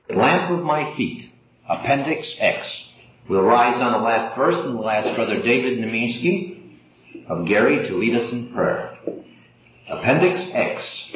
Lamp of my feet, Appendix X. We'll rise on the last verse and we'll ask Brother David Neminsky of Gary to lead us in prayer. Appendix X.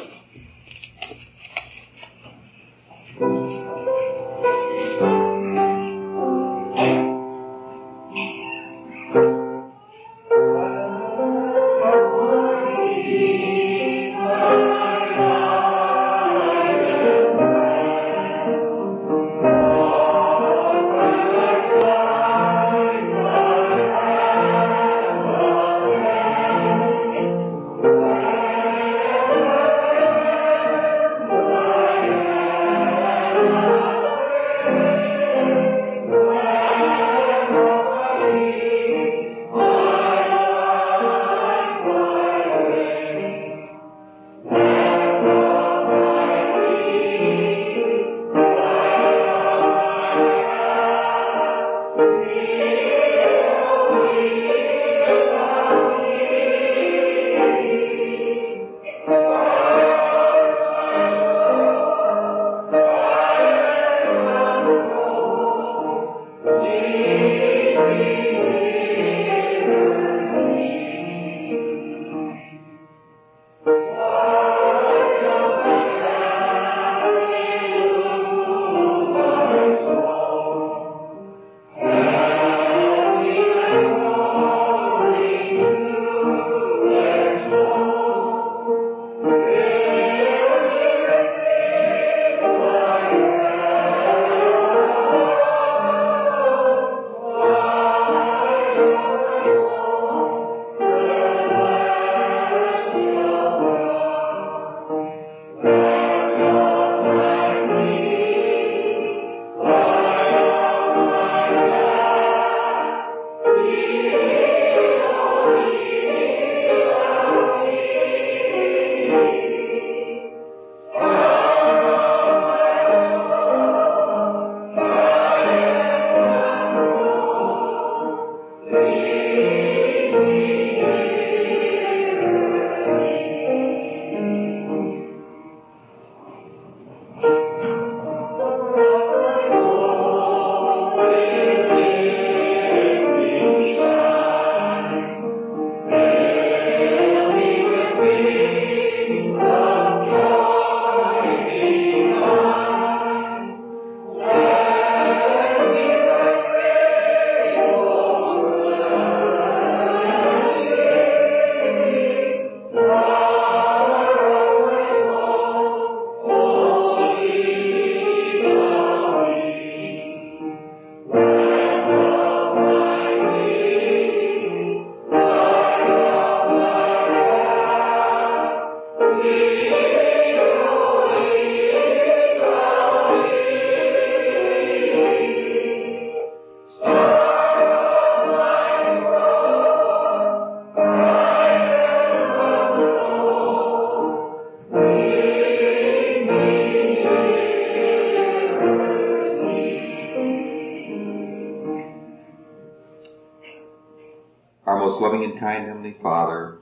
Loving and kind Heavenly Father,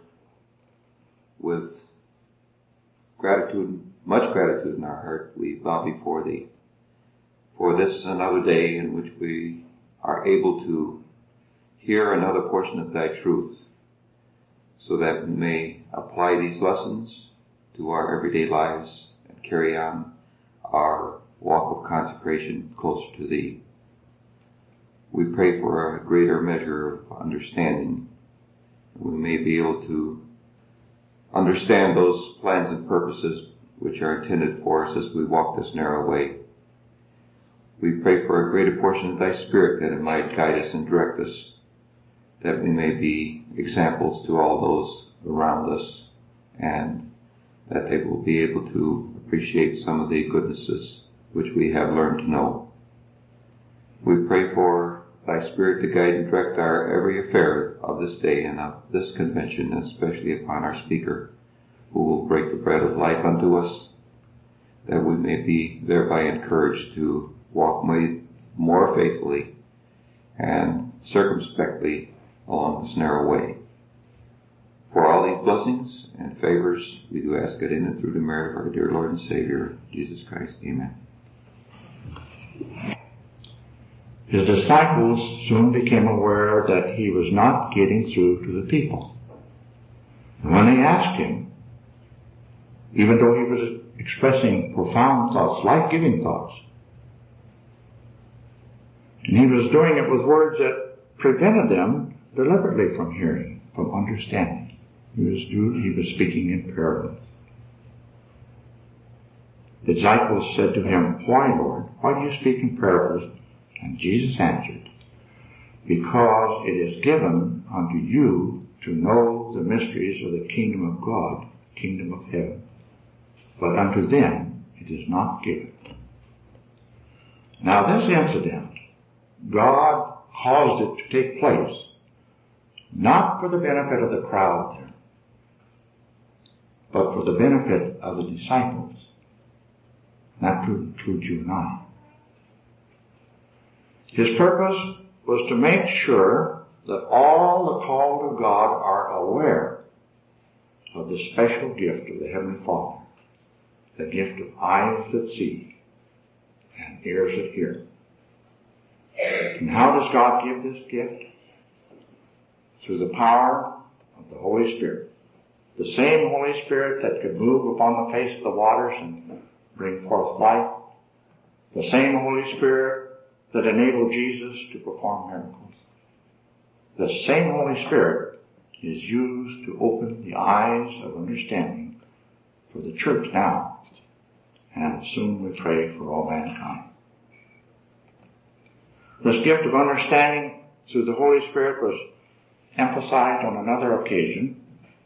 with gratitude, much gratitude in our heart, we bow before Thee for this another day in which we are able to hear another portion of Thy truth, so that we may apply these lessons to our everyday lives and carry on our walk of consecration closer to Thee. We pray for a greater measure of understanding. We may be able to understand those plans and purposes which are intended for us as we walk this narrow way. We pray for a greater portion of Thy Spirit that it might guide us and direct us, that we may be examples to all those around us, and that they will be able to appreciate some of the goodnesses which we have learned to know. We pray for Thy Spirit to guide and direct our every affair of this day and of this convention, especially upon our speaker, who will break the bread of life unto us, that we may be thereby encouraged to walk more faithfully and circumspectly along this narrow way. For all these blessings and favors, we do ask it in and through the merit of our dear Lord and Savior, Jesus Christ. Amen. His disciples soon became aware that he was not getting through to the people. And when they asked him, even though he was expressing profound thoughts, life-giving thoughts, and he was doing it with words that prevented them deliberately from hearing, from understanding. He was speaking in parables. The disciples said to him, "Why, Lord? Why do you speak in parables?" And Jesus answered, "Because it is given unto you to know the mysteries of the kingdom of God, kingdom of heaven. But unto them it is not given." Now this incident, God caused it to take place, not for the benefit of the crowd there, but for the benefit of the disciples. That to include you and I. His purpose was to make sure that all the called of God are aware of the special gift of the Heavenly Father, the gift of eyes that see and ears that hear. And how does God give this gift? Through the power of the Holy Spirit. The same Holy Spirit that could move upon the face of the waters and bring forth life. The same Holy Spirit that enabled Jesus to perform miracles. The same Holy Spirit is used to open the eyes of understanding for the church now, and soon we pray for all mankind. This gift of understanding through the Holy Spirit was emphasized on another occasion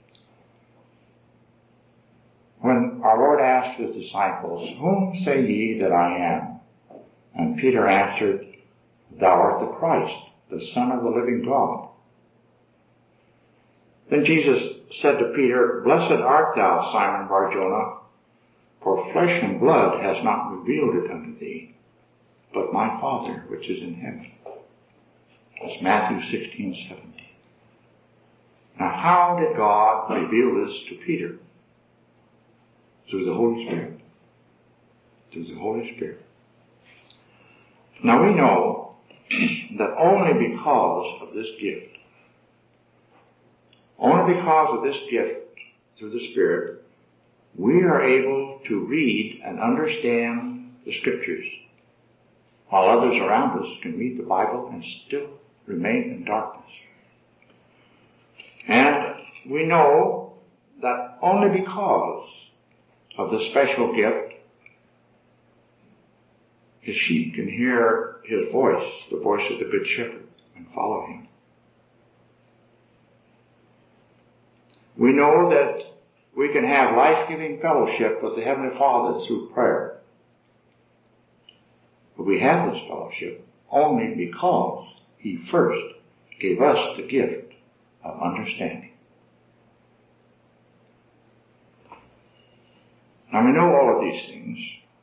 when our Lord asked his disciples, "Whom say ye that I am?" And Peter answered, "Thou art the Christ, the Son of the living God." Then Jesus said to Peter, "Blessed art thou, Simon Bar-Jonah, for flesh and blood has not revealed it unto thee, but my Father which is in heaven." That's Matthew 16:17. Now how did God reveal this to Peter? Through the Holy Spirit. Through the Holy Spirit. Now we know that only because of this gift through the Spirit, we are able to read and understand the Scriptures, while others around us can read the Bible and still remain in darkness. And we know that only because of the special gift, his sheep can hear his voice, the voice of the Good Shepherd, and follow him. We know that we can have life-giving fellowship with the Heavenly Father through prayer. But we have this fellowship only because he first gave us the gift of understanding. Now we know all of these things,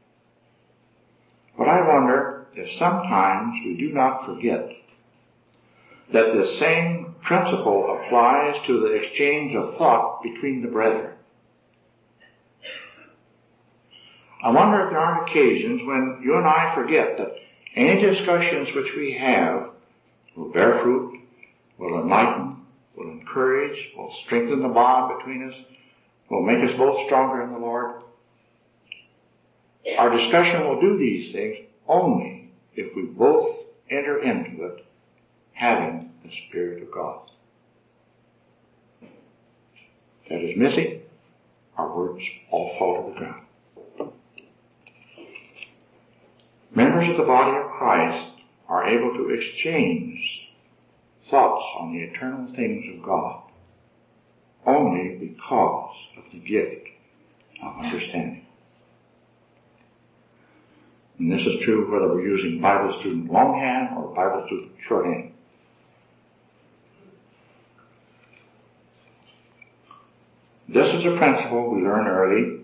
but I wonder if sometimes we do not forget that the same principle applies to the exchange of thought between the brethren. I wonder if there aren't occasions when you and I forget that any discussions which we have will bear fruit, will enlighten, will encourage, will strengthen the bond between us, will make us both stronger in the Lord. Our discussion will do these things only if we both enter into it having the Spirit of God. If that is missing, our words all fall to the ground. Members of the body of Christ are able to exchange thoughts on the eternal things of God only because of the gift of understanding. And this is true whether we're using Bible student longhand or Bible student shorthand. This is a principle we learn early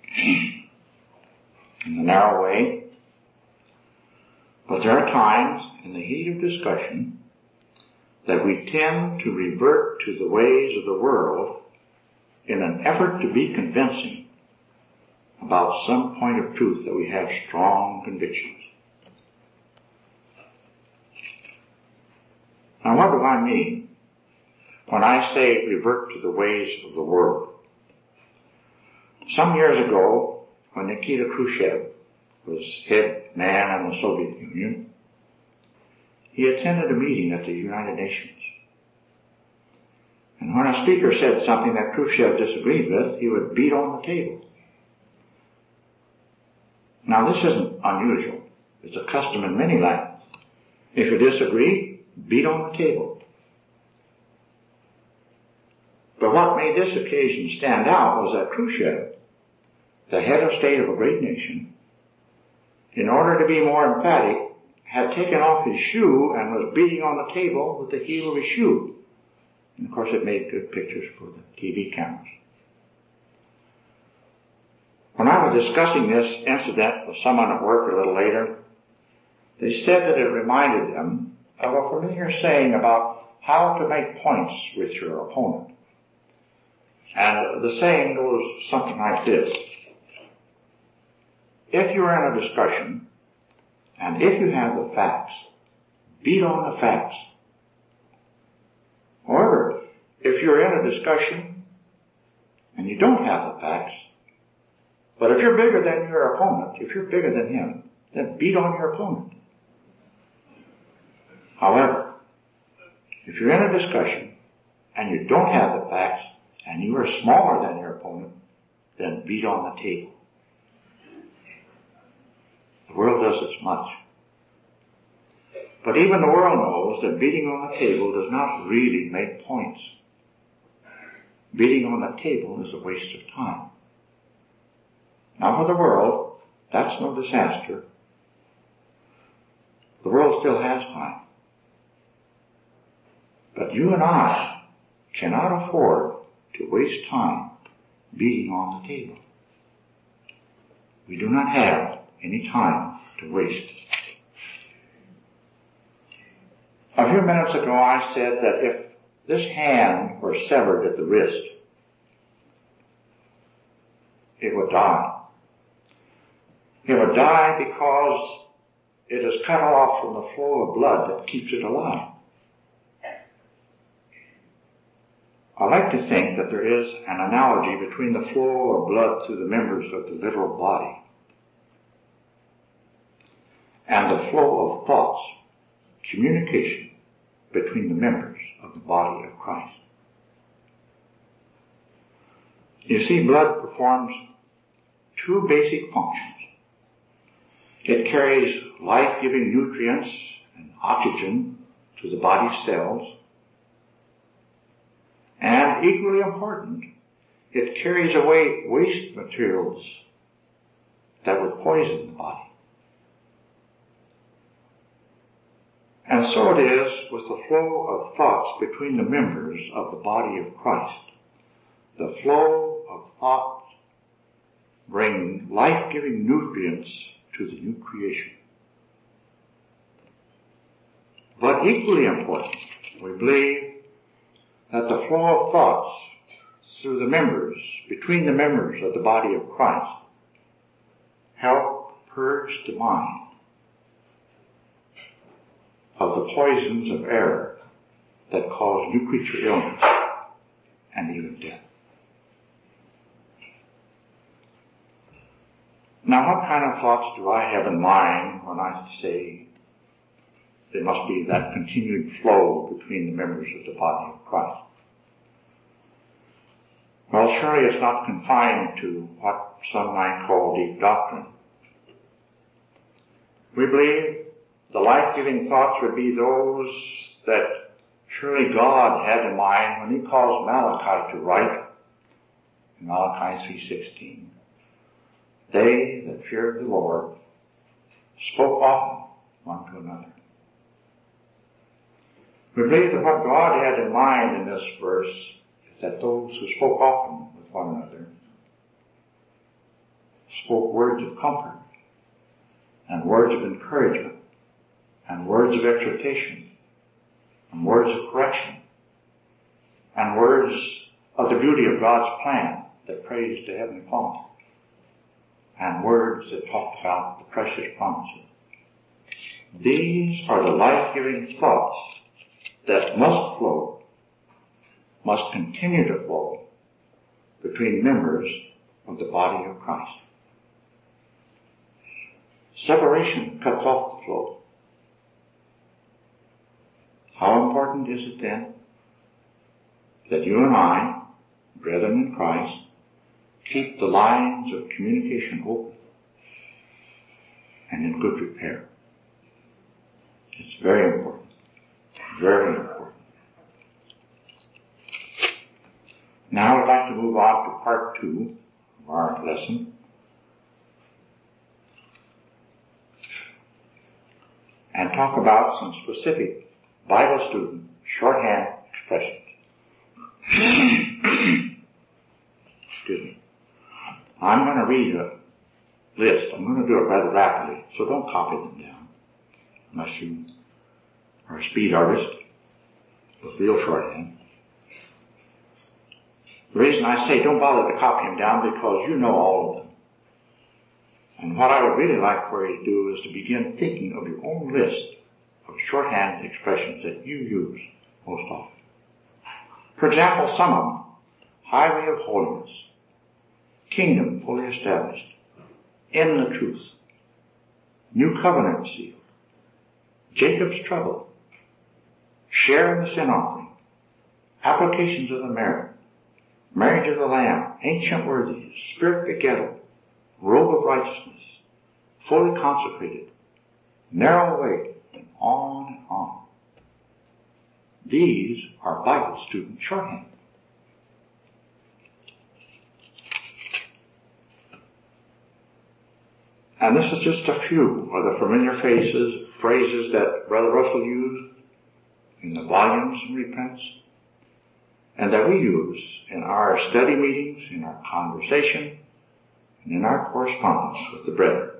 in the narrow way, but there are times in the heat of discussion that we tend to revert to the ways of the world in an effort to be convincing about some point of truth that we have strong convictions. Now what do I mean when I say revert to the ways of the world? Some years ago, when Nikita Khrushchev was head man in the Soviet Union, he attended a meeting at the United Nations. And when a speaker said something that Khrushchev disagreed with, he would beat on the table. Now this isn't unusual. It's a custom in many lands. If you disagree, beat on the table. But what made this occasion stand out was that Khrushchev, the head of state of a great nation, in order to be more emphatic, had taken off his shoe and was beating on the table with the heel of his shoe. And of course it made good pictures for the TV cameras. When I was discussing this incident with someone at work a little later, they said that it reminded them of a familiar saying about how to make points with your opponent. And the saying goes something like this. If you're in a discussion, and if you have the facts, beat on the facts. However, if you're in a discussion, and you don't have the facts, but if you're bigger than your opponent, if you're bigger than him, then beat on your opponent. However, if you're in a discussion, and you don't have the facts, and you are smaller than your opponent, then beat on the table. The world does this much. But even the world knows that beating on the table does not really make points. Beating on the table is a waste of time. Now for the world, that's no disaster. The world still has time. But you and I cannot afford to waste time beating on the table. We do not have any time to waste. A few minutes ago I said that if this hand were severed at the wrist, it would die. It would die because it is cut off from the flow of blood that keeps it alive. I like to think that there is an analogy between the flow of blood through the members of the literal body and the flow of thoughts, communication between the members of the body of Christ. You see, blood performs two basic functions. It carries life-giving nutrients and oxygen to the body's cells. And equally important, it carries away waste materials that would poison the body. And so it is with the flow of thoughts between the members of the body of Christ. The flow of thoughts bring life-giving nutrients to the new creation. But equally important, we believe that the flow of thoughts through the members, between the members of the body of Christ, help purge the mind of the poisons of error that cause new creature illness and even death. Now, what kind of thoughts do I have in mind when I say there must be that continued flow between the members of the body of Christ? Well, surely it's not confined to what some might call deep doctrine. We believe the life-giving thoughts would be those that surely God had in mind when he caused Malachi to write in Malachi 3:16. They that feared the Lord spoke often one to another. We believe that what God had in mind in this verse is that those who spoke often with one another spoke words of comfort and words of encouragement and words of exhortation and words of correction and words of the beauty of God's plan that praised the Heavenly Father and words that talked about the precious promises. These are the life-giving thoughts that must flow, must continue to flow between members of the body of Christ. Separation cuts off the flow. How important is it then that you and I, brethren in Christ, keep the lines of communication open and in good repair? It's very important. Very important. Now I'd like to move on to part 2 of our lesson. And talk about some specific Bible student shorthand expressions. Excuse me. I'm going to read a list. I'm going to do it rather rapidly, so don't copy them down unless you are a speed artist with real shorthand. The reason I say don't bother to copy them down because you know all of them. And what I would really like for you to do is to begin thinking of your own list of shorthand expressions that you use most often. For example, some of them: highway of holiness, kingdom fully established, in the truth, new covenant seal, Jacob's trouble, share in the sin offering, applications of the merit, marriage of the Lamb, ancient worthies, spirit together, robe of righteousness, fully consecrated, narrow way, and on and on. These are Bible student shorthand. And this is just a few of the familiar phrases that Brother Russell used in the volumes and reprints, and that we use in our study meetings, in our conversation, and in our correspondence with the brethren.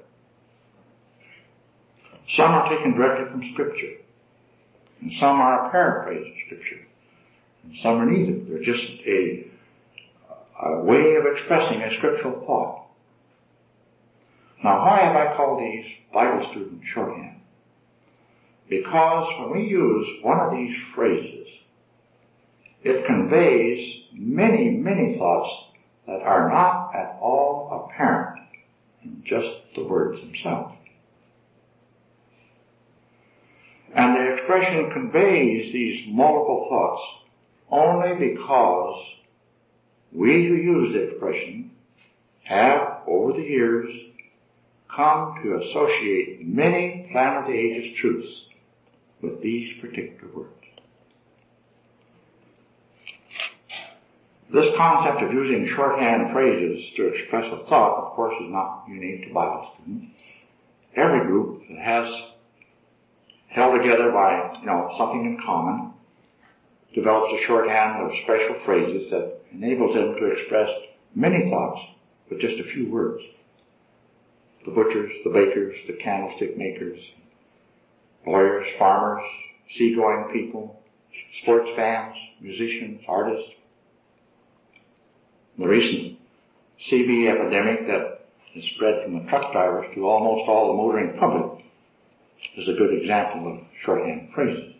Some are taken directly from Scripture, and some are a paraphrase of Scripture, and some are neither. They're just a way of expressing a scriptural thought. Now, why have I called these Bible student shorthand? Because when we use one of these phrases, it conveys many, many thoughts that are not at all apparent in just the words themselves. And the expression conveys these multiple thoughts only because we who use the expression have, over the years, come to associate many plan of the ages truths with these particular words. This concept of using shorthand phrases to express a thought, of course, is not unique to Bible students. Every group that has held together by, something in common develops a shorthand of special phrases that enables them to express many thoughts with just a few words. The butchers, the bakers, the candlestick makers, lawyers, farmers, seagoing people, sports fans, musicians, artists. The recent CB epidemic that has spread from the truck drivers to almost all the motoring public is a good example of shorthand phrases.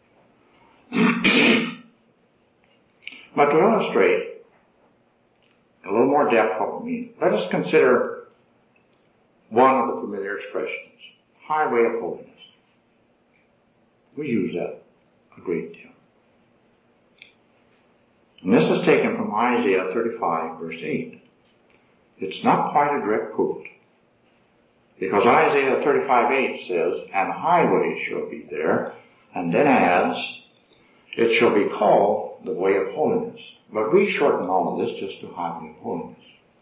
But to illustrate a little more depth what we mean, let us consider one of the familiar expressions, highway of holiness. We use that a great deal. And this is taken from Isaiah 35, verse 8. It's not quite a direct quote, because Isaiah 35:8 says, "And highways shall be there," and then adds, "It shall be called the way of holiness." But we shorten all of this just to highway of holiness.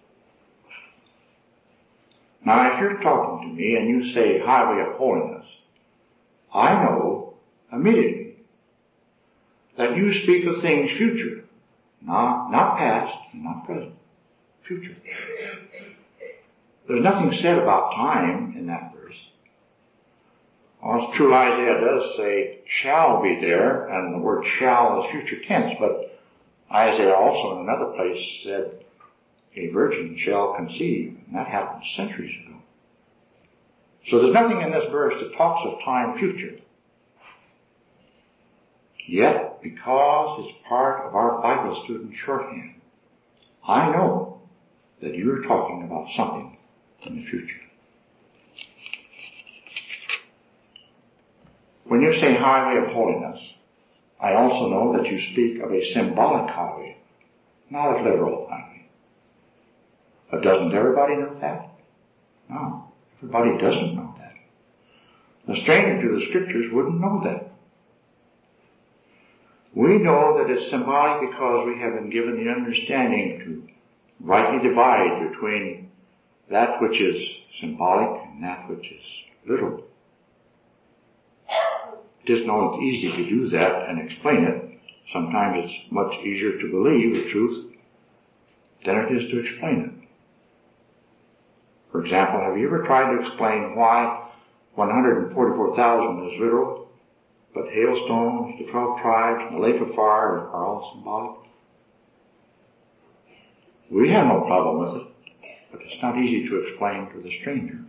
Now, if you're talking to me and you say highway of holiness, I know immediately that you speak of things future, not past, not present, future. There's nothing said about time in that verse. Well, it's true Isaiah does say shall be there, and the word shall is future tense, but Isaiah also in another place said a virgin shall conceive, and that happened centuries ago. So there's nothing in this verse that talks of time future. Yet, because it's part of our Bible student shorthand, I know that you're talking about something in the future. When you say highway of holiness, I also know that you speak of a symbolic highway, not a literal highway. But doesn't everybody know that? No, everybody doesn't know that. The stranger to the Scriptures wouldn't know that. We know that it's symbolic because we have been given the understanding to rightly divide between that which is symbolic and that which is literal. Just know it's easy to do that and explain it. Sometimes it's much easier to believe the truth than it is to explain it. For example, have you ever tried to explain why 144,000 is literal, but hailstones, the 12 tribes, and the lake of fire are all symbolic? We have no problem with it, but it's not easy to explain to the stranger.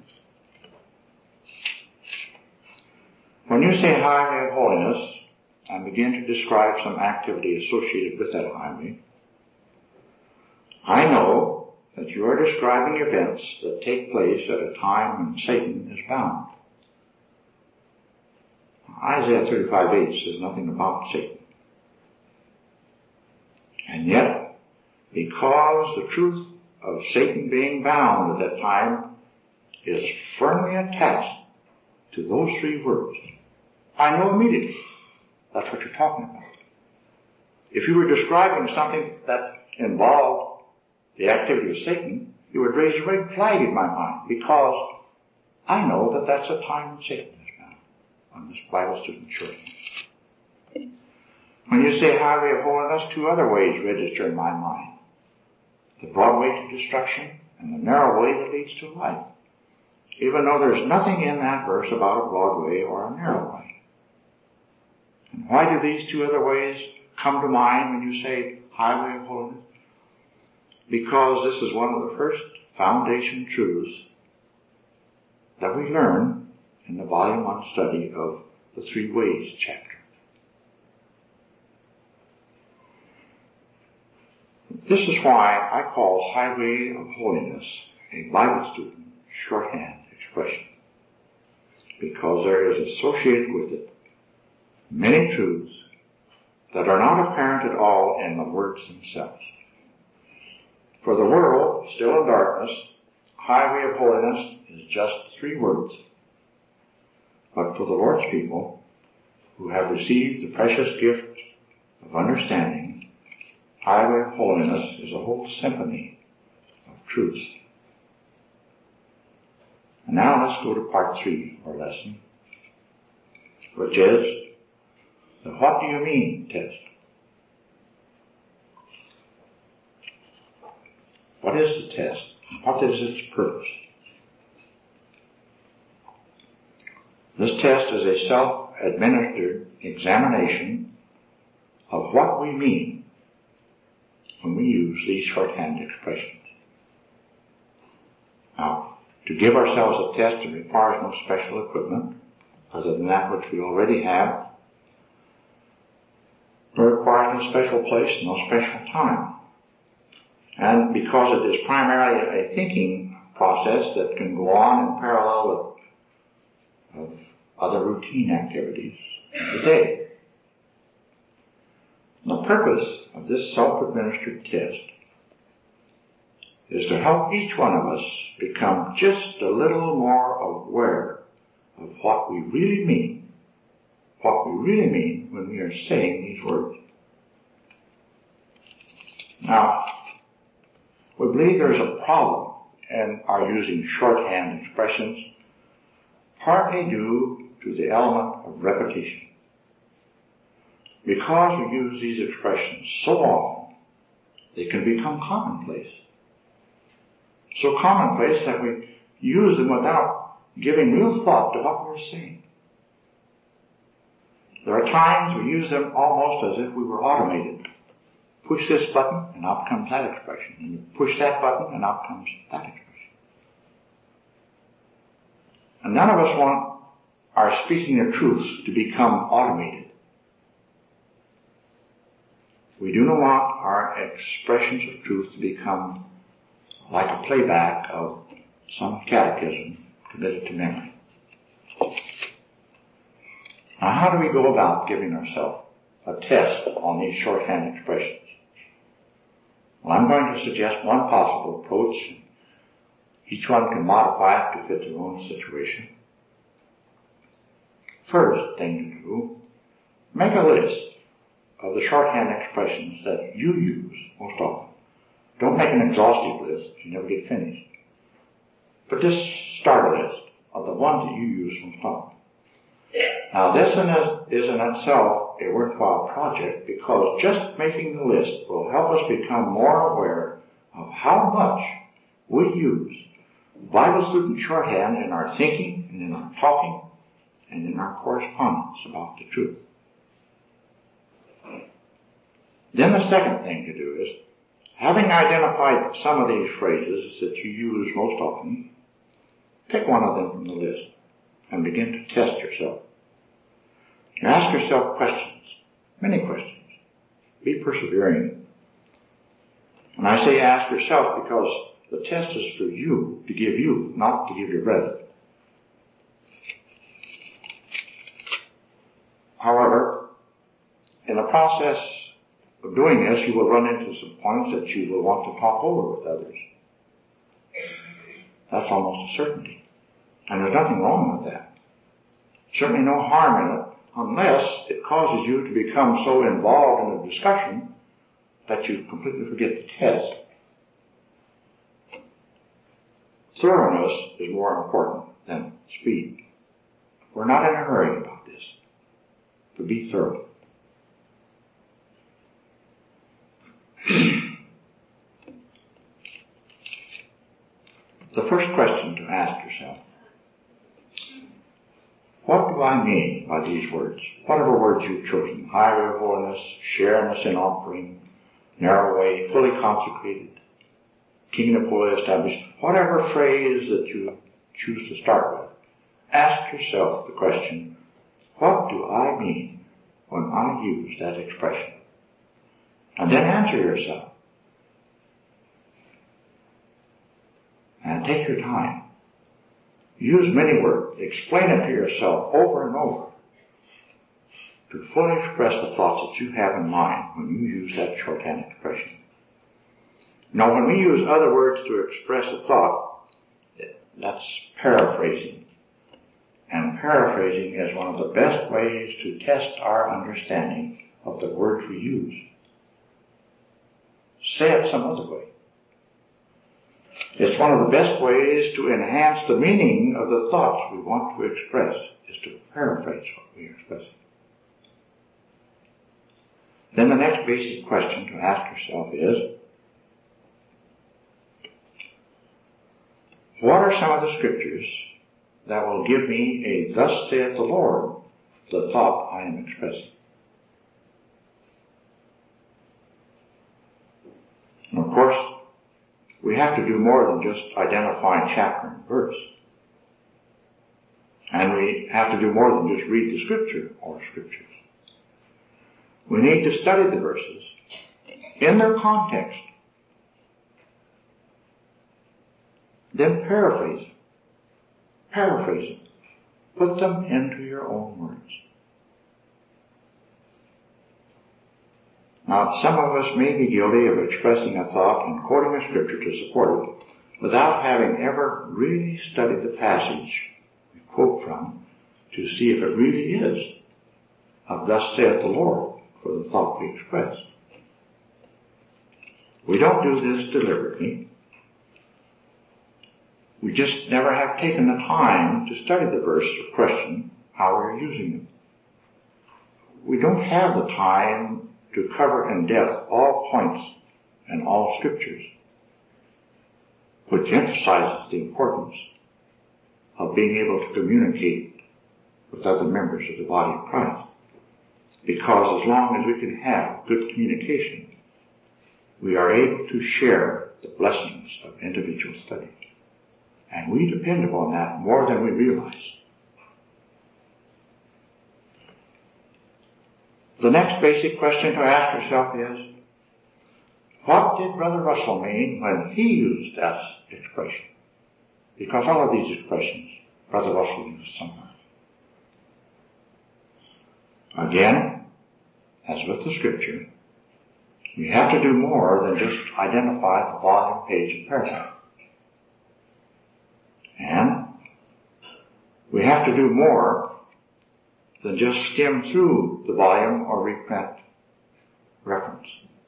When you say highway of holiness and begin to describe some activity associated with that highway, I know that you are describing events that take place at a time when Satan is bound. Isaiah 35:8 says nothing about Satan. And yet, because the truth of Satan being bound at that time is firmly attached to those three words, I know immediately that's what you're talking about. If you were describing something that involved the activity of Satan, you would raise a red flag in my mind, because I know that that's a time when Satan is bound on this Bible student shorthand. When you say highway of holiness, two other ways register in my mind: the broad way to destruction and the narrow way that leads to life, even though there's nothing in that verse about a broad way or a narrow way. And why do these two other ways come to mind when you say highway of holiness? Because this is one of the first foundation truths that we learn in the Volume 1 study of the Three Ways chapter. This is why I call highway of holiness a Bible student shorthand expression, because there is associated with it many truths that are not apparent at all in the words themselves. For the world, still in darkness, highway of holiness is just three words. But for the Lord's people, who have received the precious gift of understanding, highway of holiness is a whole symphony of truths. And now let's go to part 3 of our lesson, which is the what do you mean test. What is the test? What is its purpose? This test is a self-administered examination of what we mean when we use these shorthand expressions. Now, to give ourselves a test, it requires no special equipment other than that which we already have. It requires no special place and no special time. And because it is primarily a thinking process that can go on in parallel of other routine activities of the day. The purpose of this self-administered test is to help each one of us become just a little more aware of what we really mean when we are saying these words. Now, we believe there's a problem in our using shorthand expressions, partly due to the element of repetition. Because we use these expressions so often, they can become commonplace. So commonplace that we use them without giving real thought to what we're saying. There are times we use them almost as if we were automated. Push this button and out comes that expression. And you push that button and out comes that expression. And none of us want our speaking of truths to become automated. We do not want our expressions of truth to become like a playback of some catechism committed to memory. Now, how do we go about giving ourselves a test on these shorthand expressions? Well, I'm going to suggest one possible approach. Each one can modify it to fit their own situation. First thing to do, make a list of the shorthand expressions that you use most often. Don't make an exhaustive list, you never get finished. But just start a list of the ones that you use most often. Now this is in itself a worthwhile project because just making the list will help us become more aware of how much we use Bible student shorthand in our thinking and in our talking and in our correspondence about the truth. Then the second thing to do is, having identified some of these phrases that you use most often, pick one of them from the list and begin to test yourself. You ask yourself questions, many questions. Be persevering. And I say ask yourself because the test is for you, to give you, not to give your brethren. However, in the process of doing this, you will run into some points that you will want to talk over with others. That's almost a certainty. And there's nothing wrong with that. Certainly no harm in it, unless it causes you to become so involved in the discussion that you completely forget the test. Thoroughness is more important than speed. We're not in a hurry about this, but be thorough. The first question to ask yourself, what do I mean by these words? Whatever words you've chosen, highway of holiness, share in the sin offering, narrow way, fully consecrated, kingdom fully established, whatever phrase that you choose to start with, ask yourself the question, what do I mean when I use that expression? And then answer yourself. And take your time. Use many words. Explain it to yourself over and over to fully express the thoughts that you have in mind when you use that shorthand expression. Now, when we use other words to express a thought, that's paraphrasing. And paraphrasing is one of the best ways to test our understanding of the words we use. Say it some other way. It's one of the best ways to enhance the meaning of the thoughts we want to express, is to paraphrase what we are expressing. Then the next basic question to ask yourself is, what are some of the scriptures that will give me a thus saith the Lord, the thought I am expressing? And of course, we have to do more than just identify chapter and verse. And we have to do more than just read the scripture or scriptures. We need to study the verses in their context. Then paraphrase them. Put them into your own words. Now, some of us may be guilty of expressing a thought and quoting a scripture to support it without having ever really studied the passage we quote from to see if it really is of thus saith the Lord for the thought we express. We don't do this deliberately. We just never have taken the time to study the verse or question how we're using it. We don't have the time to cover in depth all points and all scriptures, which emphasizes the importance of being able to communicate with other members of the body of Christ. Because as long as we can have good communication, we are able to share the blessings of individual study. And we depend upon that more than we realize. The next basic question to ask yourself is, what did Brother Russell mean when he used that expression? Because all of these expressions, Brother Russell used sometimes. Again, as with the Scripture, we have to do more than just identify the volume, page, and paragraph. And we have to do more than just skim through the volume or reprint reference.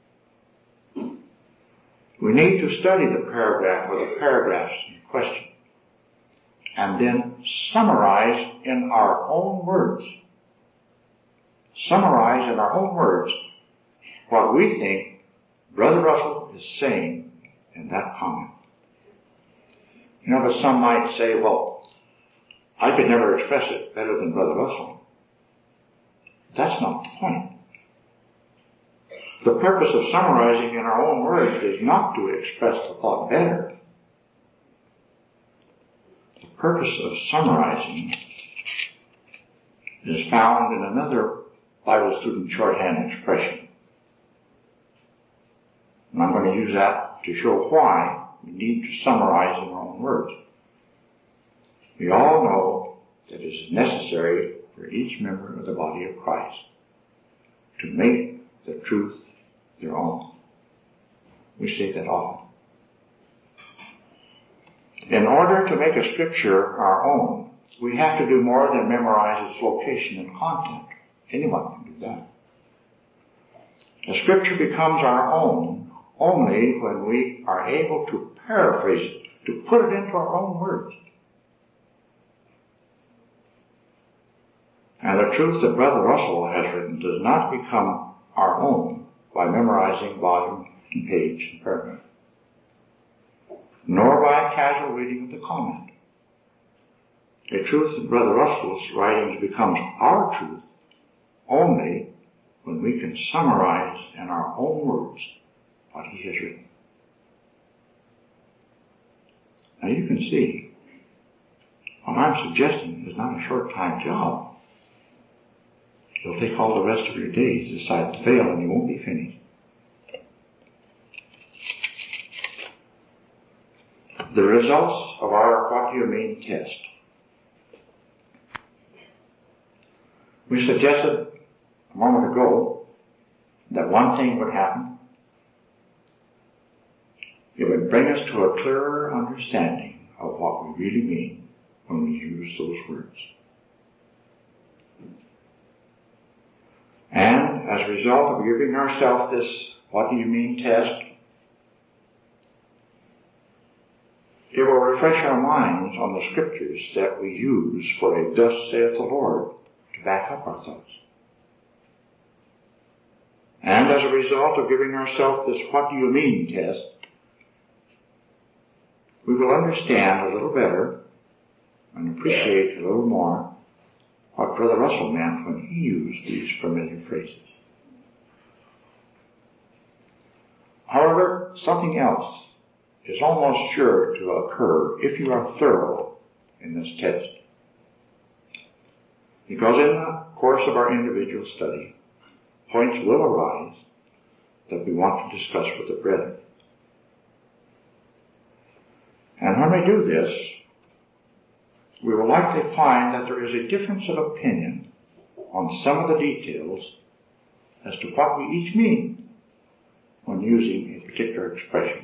We need to study the paragraph or the paragraphs in question and then summarize in our own words. Summarize in our own words what we think Brother Russell is saying in that comment. You know, but some might say, well, I could never express it better than Brother Russell. That's not the point. The purpose of summarizing in our own words is not to express the thought better. The purpose of summarizing is found in another Bible student shorthand expression. And I'm going to use that to show why we need to summarize in our own words. We all know that it is necessary for each member of the body of Christ to make the truth their own. We say that often. In order to make a scripture our own, we have to do more than memorize its location and content. Anyone can do that. The scripture becomes our own only when we are able to paraphrase it, to put it into our own words. And the truth that Brother Russell has written does not become our own by memorizing volume and page and paragraph, nor by casual reading of the comment. The truth that Brother Russell's writings becomes our truth only when we can summarize in our own words what he has written. Now you can see, what I'm suggesting is not a short-time job. It'll take all the rest of your days to decide to fail and you won't be finished. The results of our What Do You Mean test. We suggested a moment ago that one thing would happen. It would bring us to a clearer understanding of what we really mean when we use those words. And as a result of giving ourselves this What Do You Mean test, it will refresh our minds on the scriptures that we use for a thus saith the Lord to back up our thoughts. And as a result of giving ourselves this What Do You Mean test, we will understand a little better and appreciate a little more what Brother Russell meant when he used these familiar phrases. However, something else is almost sure to occur if you are thorough in this test. Because in the course of our individual study, points will arise that we want to discuss with the brethren. And when we do this, we will likely find that there is a difference of opinion on some of the details as to what we each mean when using a particular expression.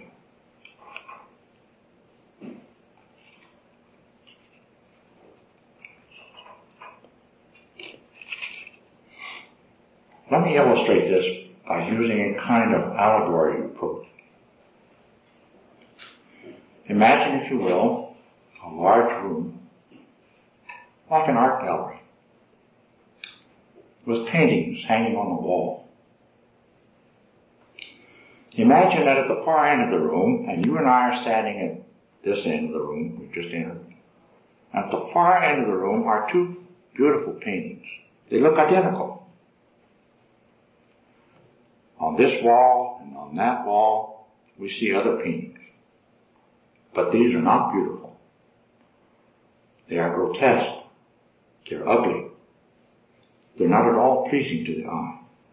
Let me illustrate this by using a kind of allegory approach. Imagine, if you will, a large room, like an art gallery, with paintings hanging on the wall. Imagine that at the far end of the room, and you and I are standing at this end of the room we just entered. At the far end of the room are two beautiful paintings. They look identical. On this wall and on that wall, we see other paintings. But these are not beautiful. They are grotesque. They're ugly. They're not at all pleasing to the eye.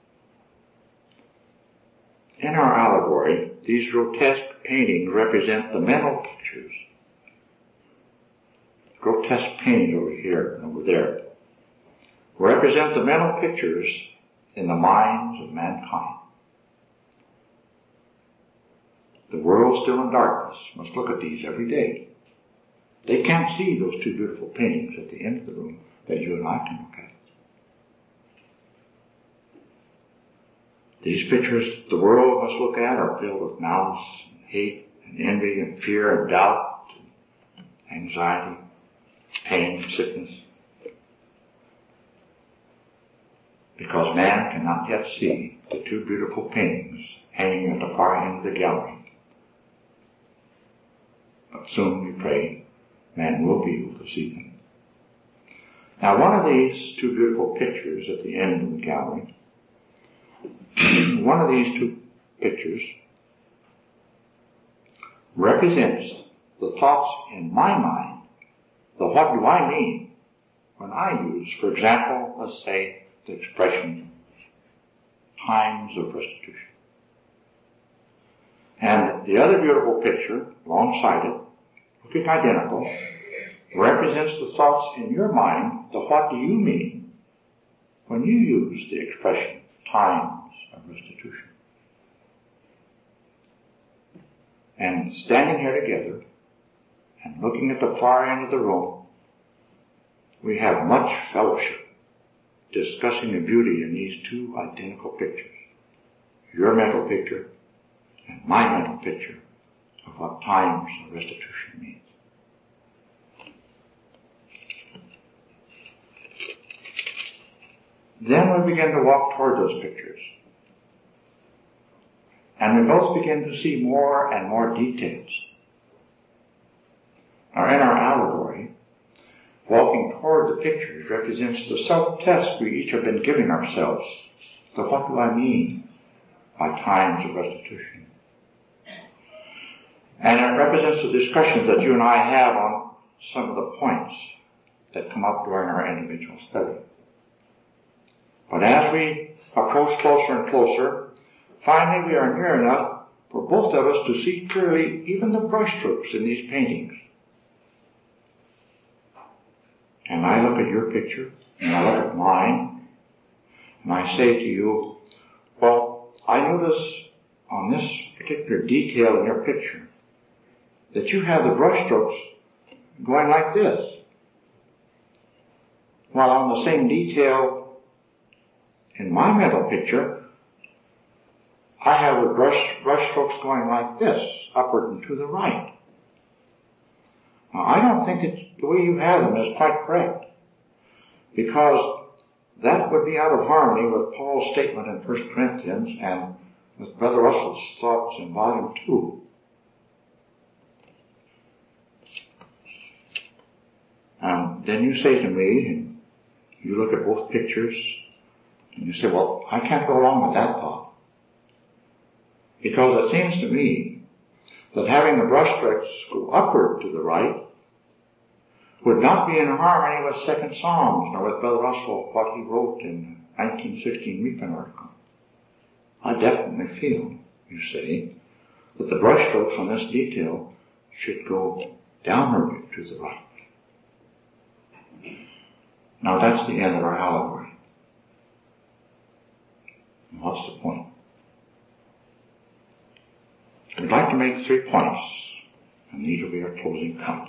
in our allegory, these grotesque paintings represent the mental pictures. Grotesque paintings over here and over there represent the mental pictures in the minds of mankind. The world still in darkness must look at these every day. They can't see those two beautiful paintings at the end of the room that you and I can look at. These pictures the world must look at are filled with malice and hate and envy and fear and doubt and anxiety, pain and sickness. Because man cannot yet see the two beautiful paintings hanging at the far end of the gallery. But soon, we pray, man will be able to see them. Now, one of these two beautiful pictures at the end of the gallery, one of these two pictures represents the thoughts in my mind, the what do I mean when I use, for example, let's say, the expression times of restitution. And the other beautiful picture, alongside it, looking identical, represents the thoughts in your mind, the what do you mean when you use the expression times of restitution. And standing here together and looking at the far end of the room, we have much fellowship discussing the beauty in these two identical pictures. Your mental picture and my mental picture of what times of restitution means. Then we begin to walk toward those pictures. And we both begin to see more and more details. Now, in our allegory, walking toward the pictures represents the self-test we each have been giving ourselves. So what do I mean by times of restitution? And it represents the discussions that you and I have on some of the points that come up during our individual study. But as we approach closer and closer, finally we are near enough for both of us to see clearly even the brushstrokes in these paintings. And I look at your picture, and I look at mine, and I say to you, well, I notice on this particular detail in your picture that you have the brushstrokes going like this. While on the same detail in my mental picture, I have the brushstrokes going like this, upward and to the right. Now, I don't think it's the way you have them is quite correct, because that would be out of harmony with Paul's statement in 1 Corinthians and with Brother Russell's thoughts in Volume 2. And then you say to me, and you look at both pictures, and you say, well, I can't go along with that thought. Because it seems to me that having the brushstrokes go upward to the right would not be in harmony with 2 Psalms, nor with Brother Russell, what he wrote in the 1916 Reaping article. I definitely feel, you see, that the brushstrokes on this detail should go downward to the right. Now that's the end of our allegory. And what's the point? I'd like to make 3 points, and these will be our closing comments.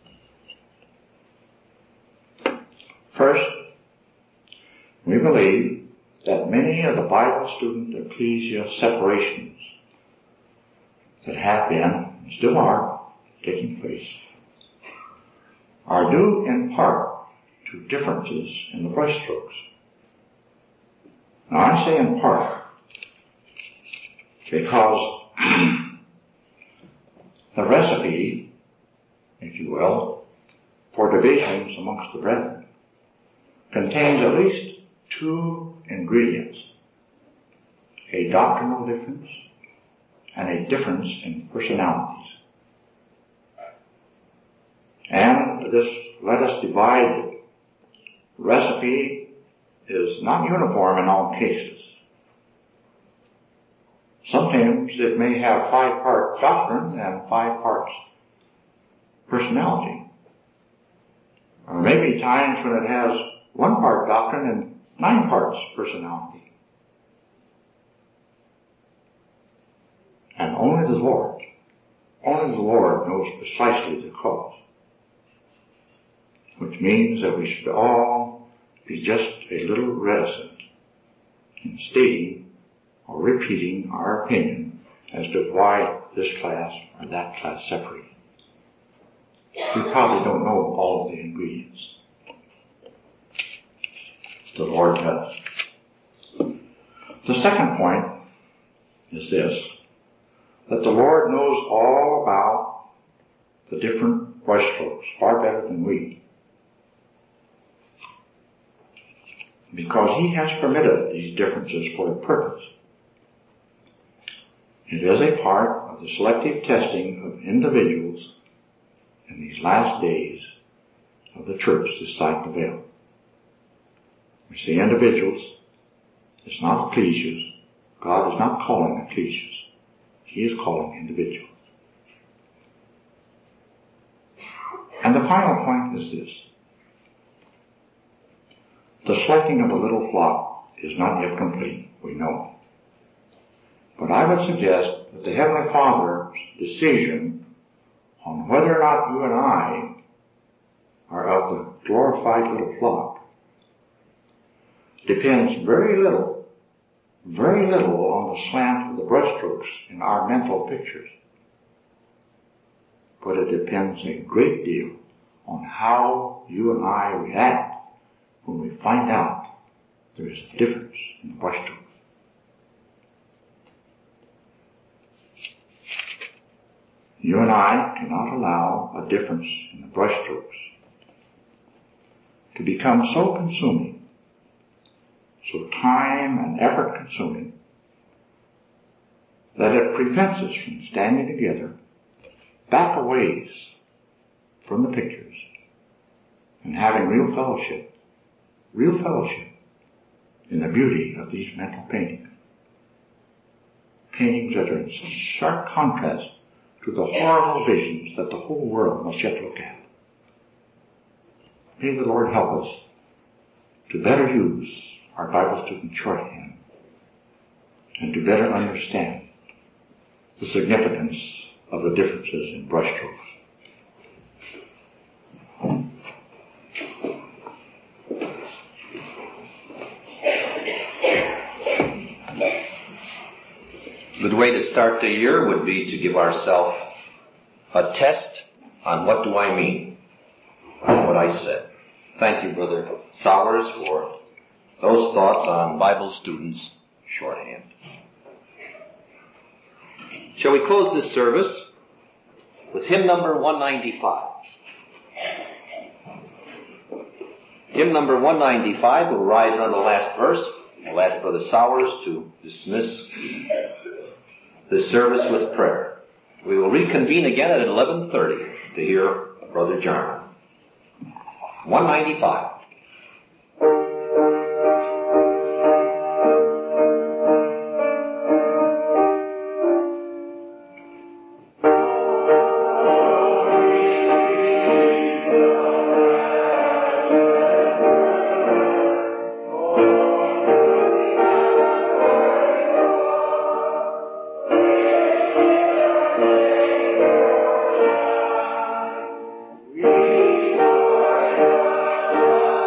First, we believe that many of the Bible student ecclesia separations that have been, and still are, taking place, are due in part to differences in the brushstrokes. Now I say in part because the recipe, if you will, for divisions amongst the brethren contains at least 2 ingredients: a doctrinal difference and a difference in personalities. And this let us divide recipe is not uniform in all cases. Sometimes sometimes it may have 5-part doctrine and 5 parts personality. Or maybe times when it has 1 part doctrine and 9 parts personality. And only the Lord knows precisely the cause. Which means that we should all be just a little reticent in stating or repeating our opinion as to why this class or that class separated. We probably don't know all of the ingredients. The Lord does. The second point is this, that the Lord knows all about the different brushstrokes far better than we. Because He has permitted these differences for a purpose. It is a part of the selective testing of individuals in these last days of the church to sight the veil. We say individuals. It's not ecclesias. God is not calling ecclesias. He is calling individuals. And the final point is this. The selecting of a little flock is not yet complete, we know. But I would suggest that the Heavenly Father's decision on whether or not you and I are of the glorified little flock depends very little on the slant of the brushstrokes in our mental pictures. But it depends a great deal on how you and I react when we find out there is a difference in the brushstrokes. You and I cannot allow a difference in the brushstrokes to become so consuming, so time and effort consuming, that it prevents us from standing together back a ways from the pictures and having real fellowship in the beauty of these mental paintings. Paintings that are in such sharp contrast to the horrible visions that the whole world must yet look at. May the Lord help us to better use our Bible student shorthand and to better understand the significance of the differences in brushstrokes. A good way to start the year would be to give ourselves a test on what do I mean on what I said. Thank you, Brother Sowers, for those thoughts on Bible students' shorthand. Shall we close this service with hymn number 195? Hymn number 195 will rise on the last verse. I'll ask Brother Sowers to dismiss the service with prayer. We will reconvene again at 11:30 to hear Brother Jarman. 195. We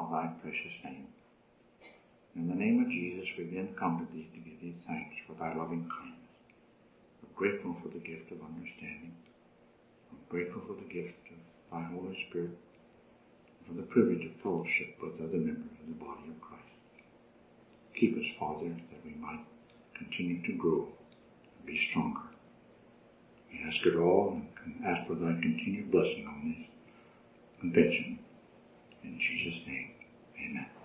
of thy precious name. In the name of Jesus, we then come to thee to give thee thanks for thy loving kindness. We're grateful for the gift of understanding. We're grateful for the gift of thy Holy Spirit, and for the privilege of fellowship with other members of the body of Christ. Keep us, Father, that we might continue to grow and be stronger. We ask it all and ask for thy continued blessing on this convention. In Jesus' name, amen.